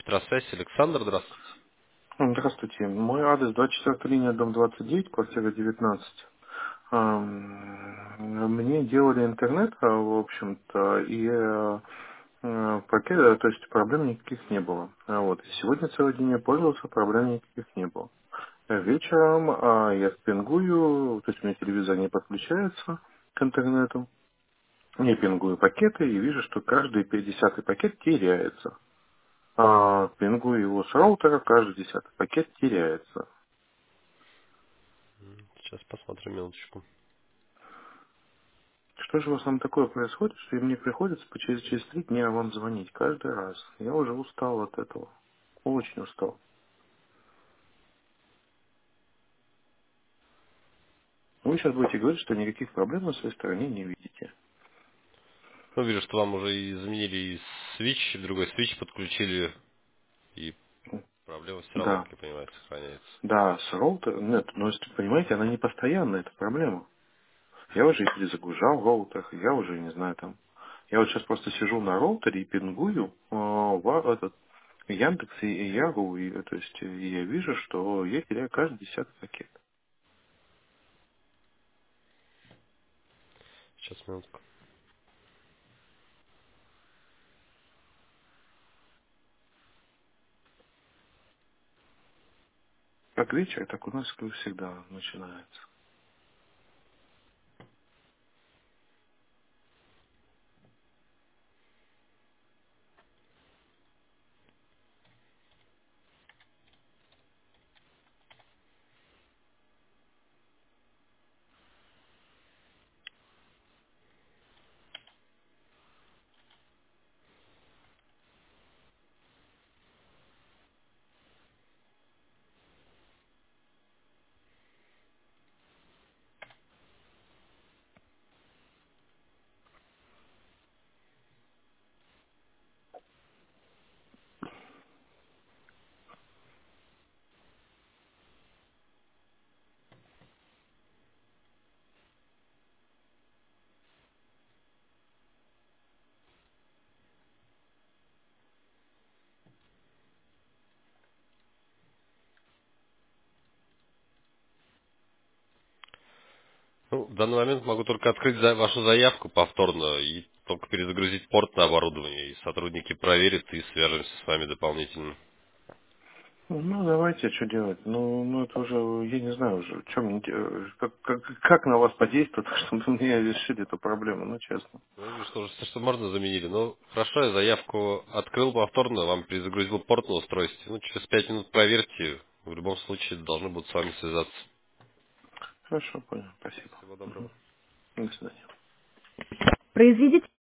Электросвязь. Александр, здравствуйте. Здравствуйте. Мой адрес 24 линия, дом 29, квартира 19. Мне делали интернет, в общем-то, и пакет, то есть проблем никаких не было. Вот. И сегодня целый день я пользовался, проблем никаких не было. Вечером я пингую, то есть у меня телевизор не подключается к интернету. Я пингую пакеты и вижу, что каждый 50-й пакет теряется. Пингую его с роутера, каждый 10-й пакет теряется. Сейчас посмотрим минуточку. Что же у вас там такое происходит, что мне приходится через 3 дня вам звонить каждый раз? Я уже устал от этого. Очень устал. Вы сейчас будете говорить, что никаких проблем на своей стороне не видите. Ну, вижу, что вам уже и заменили и свич, и другой свич подключили, и проблема все равно, Да. как я понимаю, сохраняется. Да, с роутером, нет, но если понимаете, она не постоянная, это проблема. Я уже и перезагружал роутер, я уже не знаю там. Я вот сейчас просто сижу на роутере и пингую в этот Яндекс и Яру, и, то есть я вижу, что я теряю каждый 10-й пакет. Сейчас, минутку. Как вечер, так у нас как всегда начинается. Ну, в данный момент могу только открыть вашу заявку повторно и только перезагрузить порт на оборудование, и сотрудники проверят и свяжемся с вами дополнительно. Ну, давайте, что делать? Ну, это уже, я не знаю уже, что мне, как на вас подействовать, чтобы мне решили эту проблему, ну, честно. Ну, я вижу, что уже что можно заменили. Ну, хорошо, я заявку открыл повторно, вам перезагрузил порт на устройстве. Ну, через 5 минут проверьте. В любом случае должны будут с вами связаться. Хорошо, понял, спасибо. Всего доброго. До свидания. Произведите